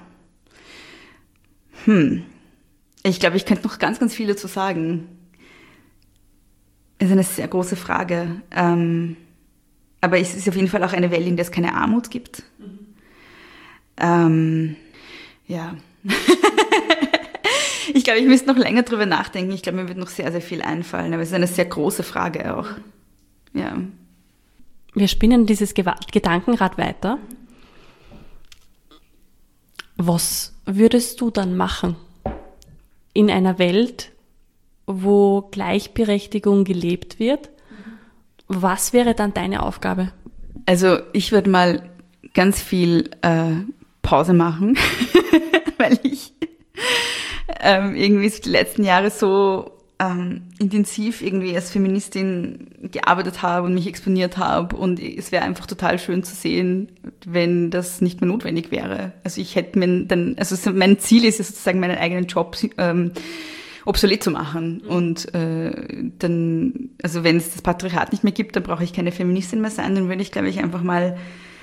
Hm. Ich glaube, ich könnte noch ganz, ganz viel dazu sagen. Es ist eine sehr große Frage. Ähm, aber es ist auf jeden Fall auch eine Welt, in der es keine Armut gibt. Mhm. Ähm, ja. Ich glaube, ich müsste noch länger drüber nachdenken. Ich glaube, mir wird noch sehr, sehr viel einfallen. Aber es ist eine sehr große Frage auch. Ja. Wir spinnen dieses Gedankenrad weiter. Was würdest du dann machen in einer Welt, wo Gleichberechtigung gelebt wird? Was wäre dann deine Aufgabe? Also ich würde mal ganz viel äh, Pause machen, weil ich ähm, irgendwie die letzten Jahre so ähm, intensiv irgendwie als Feministin gearbeitet habe und mich exponiert habe, und es wäre einfach total schön zu sehen, wenn das nicht mehr notwendig wäre. Also ich hätte mir dann, also mein Ziel ist ja sozusagen, meinen eigenen Job ähm, obsolet zu machen. Und äh, dann, also wenn es das Patriarchat nicht mehr gibt, dann brauche ich keine Feministin mehr sein, dann würde ich, glaube ich, einfach mal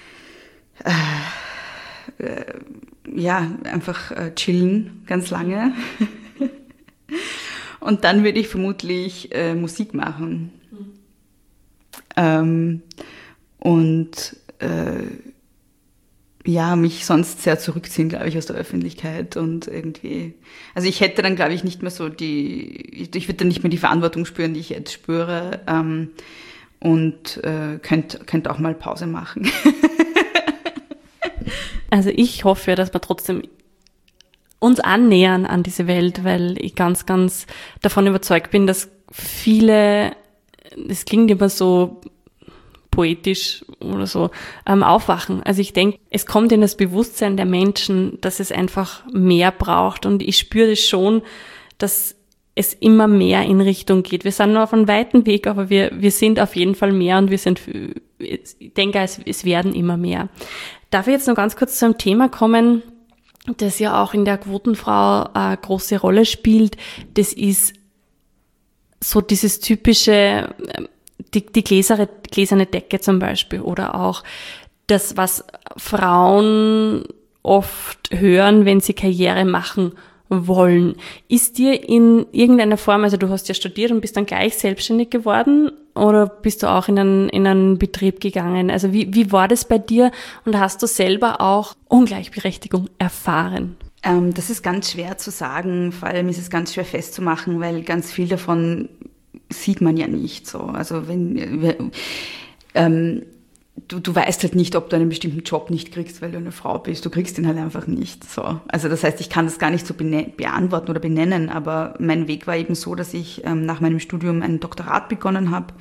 äh, äh, ja, einfach äh, chillen, ganz lange. Und dann würde ich vermutlich äh, Musik machen. Mhm. Ähm, und äh, ja, mich sonst sehr zurückziehen, glaube ich, aus der Öffentlichkeit und irgendwie, also ich hätte dann, glaube ich, nicht mehr so die, ich würde dann nicht mehr die Verantwortung spüren, die ich jetzt spüre, ähm, und äh, könnte könnt auch mal Pause machen. Also ich hoffe, dass wir trotzdem uns annähern an diese Welt, weil ich ganz, ganz davon überzeugt bin, dass viele, das klingt immer so poetisch oder so, ähm, aufwachen. Also ich denke, es kommt in das Bewusstsein der Menschen, dass es einfach mehr braucht, und ich spüre das schon, dass es immer mehr in Richtung geht. Wir sind noch auf einem weiten Weg, aber wir, wir sind auf jeden Fall mehr, und wir sind, ich denke, es, es werden immer mehr. Darf ich jetzt noch ganz kurz zu einem Thema kommen, das ja auch in der Quotenfrau eine große Rolle spielt? Das ist so dieses typische, die, die gläserne, gläserne Decke zum Beispiel, oder auch das, was Frauen oft hören, wenn sie Karriere machen wollen. Ist dir in irgendeiner Form, also du hast ja studiert und bist dann gleich selbstständig geworden, oder bist du auch in einen, in einen Betrieb gegangen? Also wie, wie war das bei dir, und hast du selber auch Ungleichberechtigung erfahren? Ähm, das ist ganz schwer zu sagen, vor allem ist es ganz schwer festzumachen, weil ganz viel davon sieht man ja nicht so. Also wenn wir, ähm, du, du weißt halt nicht, ob du einen bestimmten Job nicht kriegst, weil du eine Frau bist. Du kriegst ihn halt einfach nicht. So. Also das heißt, ich kann das gar nicht so bene- beantworten oder benennen, aber mein Weg war eben so, dass ich ähm, nach meinem Studium ein Doktorat begonnen habe,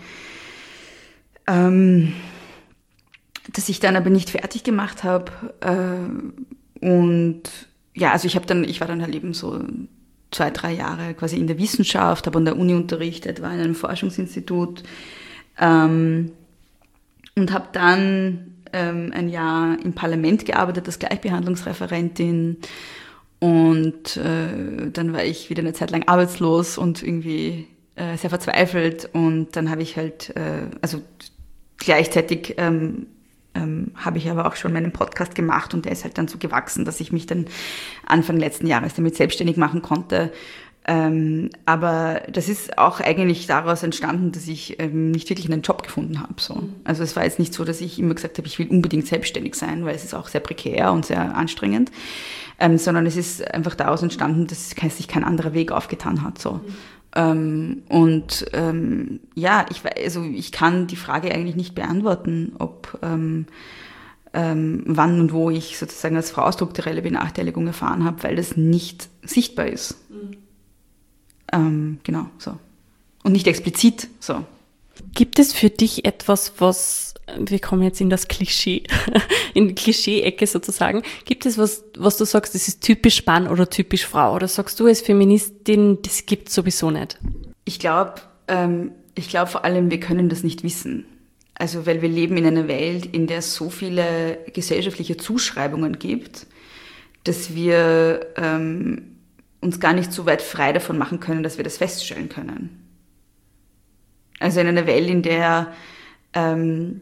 ähm, das ich dann aber nicht fertig gemacht habe. Äh, und ja, also ich habe dann, ich war dann halt eben so zwei, drei Jahre quasi in der Wissenschaft, habe an der Uni unterrichtet, war in einem Forschungsinstitut, ähm, und habe dann ähm, ein Jahr im Parlament gearbeitet als Gleichbehandlungsreferentin und äh, dann war ich wieder eine Zeit lang arbeitslos und irgendwie äh, sehr verzweifelt und dann habe ich halt, äh, also gleichzeitig ähm, ähm, habe ich aber auch schon meinen Podcast gemacht und der ist halt dann so gewachsen, dass ich mich dann Anfang letzten Jahres damit selbstständig machen konnte. Ähm, aber das ist auch eigentlich daraus entstanden, dass ich ähm, nicht wirklich einen Job gefunden habe. So. Also es war jetzt nicht so, dass ich immer gesagt habe, ich will unbedingt selbstständig sein, weil es ist auch sehr prekär und sehr anstrengend, ähm, sondern es ist einfach daraus entstanden, dass sich kein anderer Weg aufgetan hat. So. Mhm. Ähm, und ähm, ja, ich, also ich kann die Frage eigentlich nicht beantworten, ob ähm, ähm, wann und wo ich sozusagen als Frau strukturelle Benachteiligung erfahren habe, weil das nicht sichtbar ist. Mhm. Ähm, genau, so. Und nicht explizit, so. Gibt es für dich etwas, was, wir kommen jetzt in das Klischee, in die Klischee-Ecke sozusagen, gibt es was, was du sagst, das ist typisch Mann oder typisch Frau? Oder sagst du als Feministin, das gibt's sowieso nicht? Ich glaube, ähm, ich glaube vor allem, wir können das nicht wissen. Also, weil wir leben in einer Welt, in der es so viele gesellschaftliche Zuschreibungen gibt, dass wir ähm, uns gar nicht so weit frei davon machen können, dass wir das feststellen können. Also in einer Welt, in der ähm,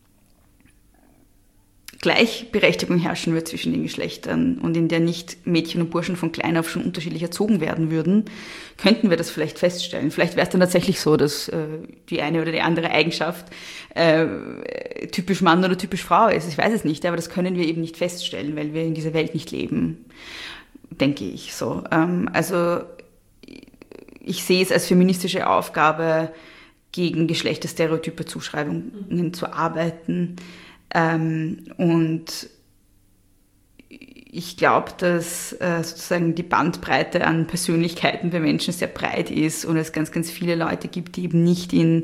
Gleichberechtigung herrschen wird zwischen den Geschlechtern und in der nicht Mädchen und Burschen von klein auf schon unterschiedlich erzogen werden würden, könnten wir das vielleicht feststellen. Vielleicht wäre es dann tatsächlich so, dass äh, die eine oder die andere Eigenschaft äh, typisch Mann oder typisch Frau ist. Ich weiß es nicht, aber das können wir eben nicht feststellen, weil wir in dieser Welt nicht leben. Denke ich so. Also ich sehe es als feministische Aufgabe, gegen geschlechterstereotype Zuschreibungen mhm. zu arbeiten. Und ich glaube, dass sozusagen die Bandbreite an Persönlichkeiten bei Menschen sehr breit ist und es ganz, ganz viele Leute gibt, die eben nicht in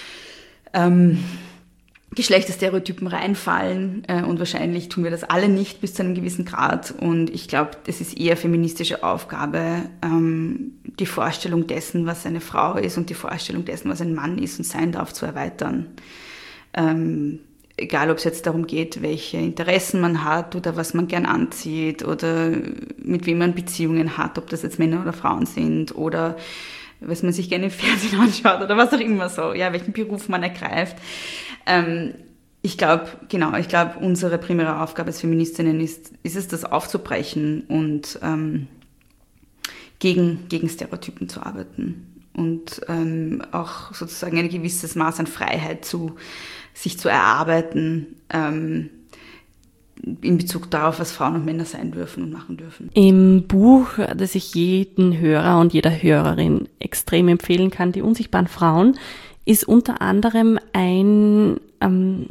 ähm, Geschlechterstereotypen reinfallen äh, und wahrscheinlich tun wir das alle nicht bis zu einem gewissen Grad und ich glaube, das ist eher feministische Aufgabe, ähm, die Vorstellung dessen, was eine Frau ist und die Vorstellung dessen, was ein Mann ist und sein darf, zu erweitern. Ähm, egal, ob es jetzt darum geht, welche Interessen man hat oder was man gern anzieht oder mit wem man Beziehungen hat, ob das jetzt Männer oder Frauen sind oder was man sich gerne im Fernsehen anschaut oder was auch immer so, ja, welchen Beruf man ergreift. Ähm, ich glaube, genau, ich glaube, unsere primäre Aufgabe als Feministinnen ist, ist es, das aufzubrechen und ähm, gegen, gegen Stereotypen zu arbeiten und ähm, auch sozusagen ein gewisses Maß an Freiheit zu sich zu erarbeiten, ähm, in Bezug darauf, was Frauen und Männer sein dürfen und machen dürfen. Im Buch, das ich jeden Hörer und jeder Hörerin extrem empfehlen kann, Die unsichtbaren Frauen, ist unter anderem ein ähm,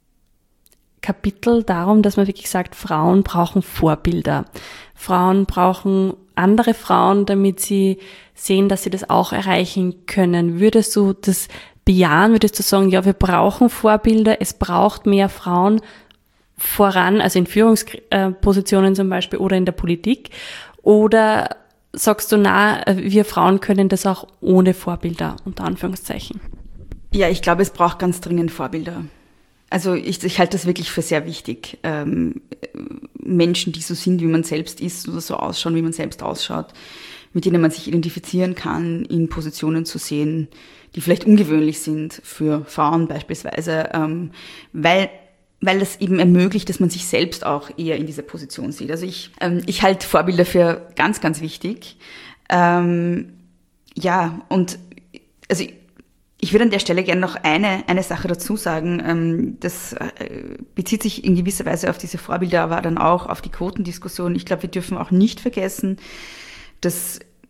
Kapitel darum, dass man wirklich sagt, Frauen brauchen Vorbilder. Frauen brauchen andere Frauen, damit sie sehen, dass sie das auch erreichen können. Würdest du das bejahen? Würdest du sagen, ja, wir brauchen Vorbilder, es braucht mehr Frauen voran, also in Führungspositionen zum Beispiel oder in der Politik? Oder sagst du, na, wir Frauen können das auch ohne Vorbilder, unter Anführungszeichen? Ja, ich glaube, es braucht ganz dringend Vorbilder. Also ich, ich halte das wirklich für sehr wichtig. Ähm, Menschen, die so sind, wie man selbst ist oder so ausschauen, wie man selbst ausschaut, mit denen man sich identifizieren kann, in Positionen zu sehen, die vielleicht ungewöhnlich sind für Frauen beispielsweise, ähm, weil weil das eben ermöglicht, dass man sich selbst auch eher in dieser Position sieht. Also ich, ähm, ich halte Vorbilder für ganz, ganz wichtig. Ähm, ja, und also ich, ich würde an der Stelle gerne noch eine, eine Sache dazu sagen. Ähm, das äh, bezieht sich in gewisser Weise auf diese Vorbilder, aber dann auch auf die Quotendiskussion. Ich glaube, wir dürfen auch nicht vergessen, dass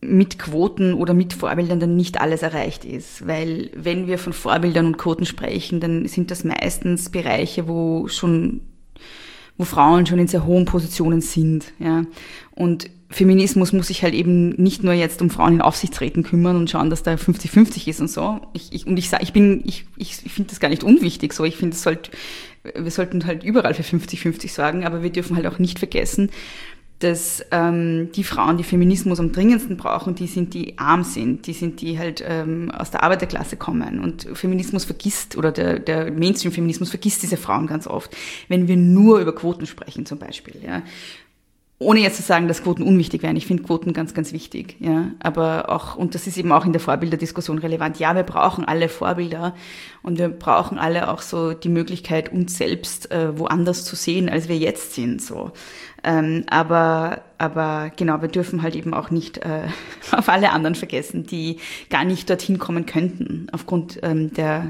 mit Quoten oder mit Vorbildern dann nicht alles erreicht ist. Weil wenn wir von Vorbildern und Quoten sprechen, dann sind das meistens Bereiche, wo schon, wo Frauen schon in sehr hohen Positionen sind, ja. Und Feminismus muss sich halt eben nicht nur jetzt um Frauen in Aufsichtsräten kümmern und schauen, dass da fünfzig fünfzig ist und so. Ich, ich, und ich sage, ich bin, ich, ich finde das gar nicht unwichtig, so. Ich finde, es sollte, wir sollten halt überall für fünfzig fünfzig sorgen, aber wir dürfen halt auch nicht vergessen, dass ähm, die Frauen, die Feminismus am dringendsten brauchen, die sind, die arm sind, die sind, die halt ähm, aus der Arbeiterklasse kommen. Und Feminismus vergisst, oder der, der Mainstream-Feminismus vergisst diese Frauen ganz oft, wenn wir nur über Quoten sprechen zum Beispiel. Ja. Ohne jetzt zu sagen, dass Quoten unwichtig wären. Ich finde Quoten ganz, ganz wichtig. Ja. Aber auch, und das ist eben auch in der Vorbilderdiskussion relevant, ja, wir brauchen alle Vorbilder und wir brauchen alle auch so die Möglichkeit, uns selbst äh, woanders zu sehen, als wir jetzt sind. So. Ähm, aber, aber genau, wir dürfen halt eben auch nicht äh, auf alle anderen vergessen, die gar nicht dorthin kommen könnten, aufgrund ähm, der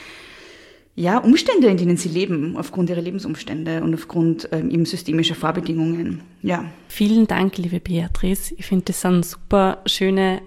ja, Umstände, in denen sie leben, aufgrund ihrer Lebensumstände und aufgrund ähm, eben systemischer Vorbedingungen. Ja. Vielen Dank, liebe Beatrice. Ich finde, das sind super schöne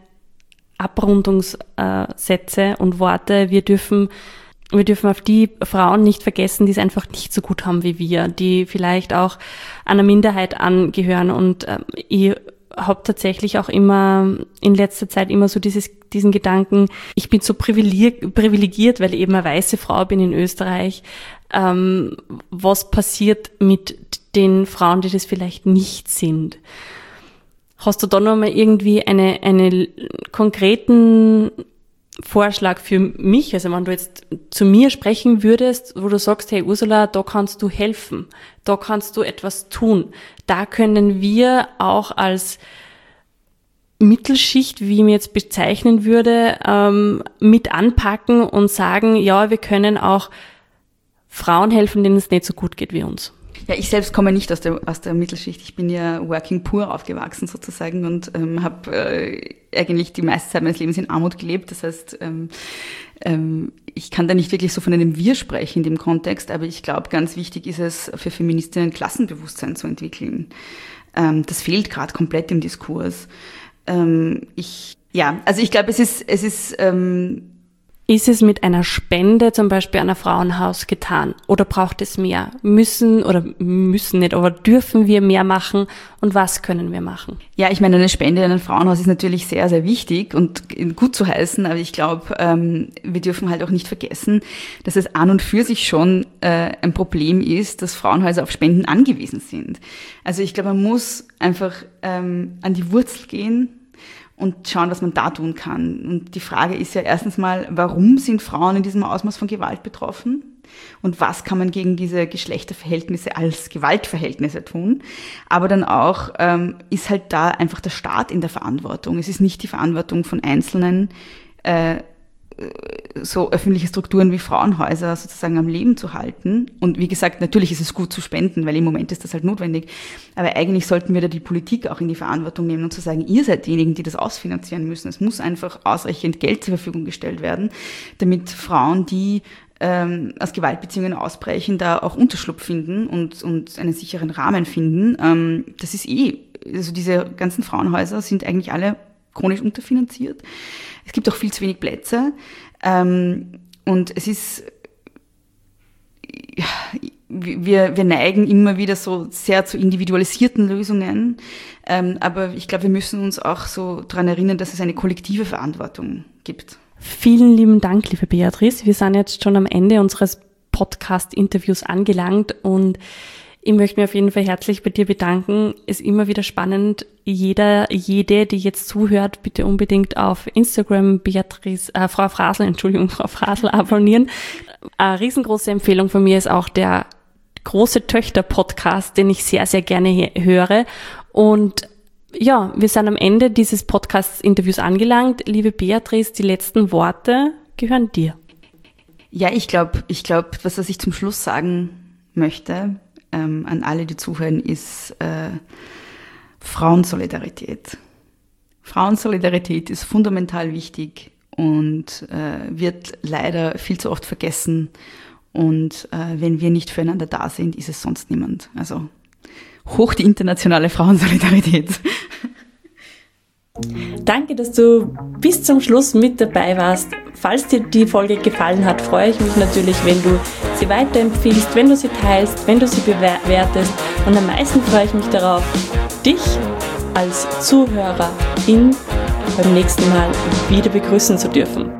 Abrundungssätze und Worte. Wir dürfen Wir dürfen auf die Frauen nicht vergessen, die es einfach nicht so gut haben wie wir, die vielleicht auch einer Minderheit angehören. Und äh, ich habe tatsächlich auch immer in letzter Zeit immer so dieses, diesen Gedanken, ich bin so privilegiert, privilegiert, weil ich eben eine weiße Frau bin in Österreich. Ähm, was passiert mit den Frauen, die das vielleicht nicht sind? Hast du da noch mal irgendwie eine, eine konkreten Vorschlag für mich, also wenn du jetzt zu mir sprechen würdest, wo du sagst, hey Ursula, da kannst du helfen, da kannst du etwas tun, da können wir auch als Mittelschicht, wie ich mir jetzt bezeichnen würde, ähm, mit anpacken und sagen, ja, wir können auch Frauen helfen, denen es nicht so gut geht wie uns. Ja, ich selbst komme nicht aus der aus der Mittelschicht. Ich bin ja working poor aufgewachsen sozusagen und ähm, habe äh, eigentlich die meiste Zeit meines Lebens in Armut gelebt. Das heißt, ähm, ähm, ich kann da nicht wirklich so von einem Wir sprechen in dem Kontext, aber ich glaube, ganz wichtig ist es für Feministinnen, Klassenbewusstsein zu entwickeln. Ähm, das fehlt gerade komplett im Diskurs. Ähm, ich ja, also ich glaube, es ist es ist ähm, Ist es mit einer Spende zum Beispiel an ein Frauenhaus getan? Oder braucht es mehr? Müssen oder müssen nicht, aber dürfen wir mehr machen? Und was können wir machen? Ja, ich meine, eine Spende an ein Frauenhaus ist natürlich sehr, sehr wichtig und gut zu heißen. Aber ich glaube, ähm, wir dürfen halt auch nicht vergessen, dass es an und für sich schon äh, ein Problem ist, dass Frauenhäuser auf Spenden angewiesen sind. Also ich glaube, man muss einfach ähm, an die Wurzel gehen und schauen, was man da tun kann. Und die Frage ist ja erstens mal, warum sind Frauen in diesem Ausmaß von Gewalt betroffen? Und was kann man gegen diese Geschlechterverhältnisse als Gewaltverhältnisse tun? Aber dann auch ähm, ist halt da einfach der Staat in der Verantwortung. Es ist nicht die Verantwortung von Einzelnen, äh, so öffentliche Strukturen wie Frauenhäuser sozusagen am Leben zu halten. Und wie gesagt, natürlich ist es gut zu spenden, weil im Moment ist das halt notwendig. Aber eigentlich sollten wir da die Politik auch in die Verantwortung nehmen und zu sagen, ihr seid diejenigen, die das ausfinanzieren müssen. Es muss einfach ausreichend Geld zur Verfügung gestellt werden, damit Frauen, die ähm, aus Gewaltbeziehungen ausbrechen, da auch Unterschlupf finden und, und einen sicheren Rahmen finden. Ähm, das ist eh, also diese ganzen Frauenhäuser sind eigentlich alle chronisch unterfinanziert. Es gibt auch viel zu wenig Plätze. Ähm, und es ist, ja, wir, wir neigen immer wieder so sehr zu individualisierten Lösungen. Ähm, aber ich glaube, wir müssen uns auch so daran erinnern, dass es eine kollektive Verantwortung gibt. Vielen lieben Dank, liebe Beatrice. Wir sind jetzt schon am Ende unseres Podcast-Interviews angelangt und ich möchte mich auf jeden Fall herzlich bei dir bedanken. Ist immer wieder spannend. Jeder, jede, die jetzt zuhört, bitte unbedingt auf Instagram Beatrice, äh, Frau Frasel, Entschuldigung, Frau Frasel abonnieren. Eine riesengroße Empfehlung von mir ist auch der Große Töchter-Podcast, den ich sehr, sehr gerne he- höre. Und ja, wir sind am Ende dieses Podcast-Interviews angelangt. Liebe Beatrice, die letzten Worte gehören dir. Ja, ich glaube, ich glaube, was, was ich zum Schluss sagen möchte, Ähm, an alle, die zuhören, ist äh, Frauensolidarität. Frauensolidarität ist fundamental wichtig und äh, wird leider viel zu oft vergessen. Und äh, wenn wir nicht füreinander da sind, ist es sonst niemand. Also hoch die internationale Frauensolidarität. Danke, dass du bis zum Schluss mit dabei warst. Falls dir die Folge gefallen hat, freue ich mich natürlich, wenn du sie weiterempfiehlst, wenn du sie teilst, wenn du sie bewertest. Und am meisten freue ich mich darauf, dich als Zuhörerin beim nächsten Mal wieder begrüßen zu dürfen.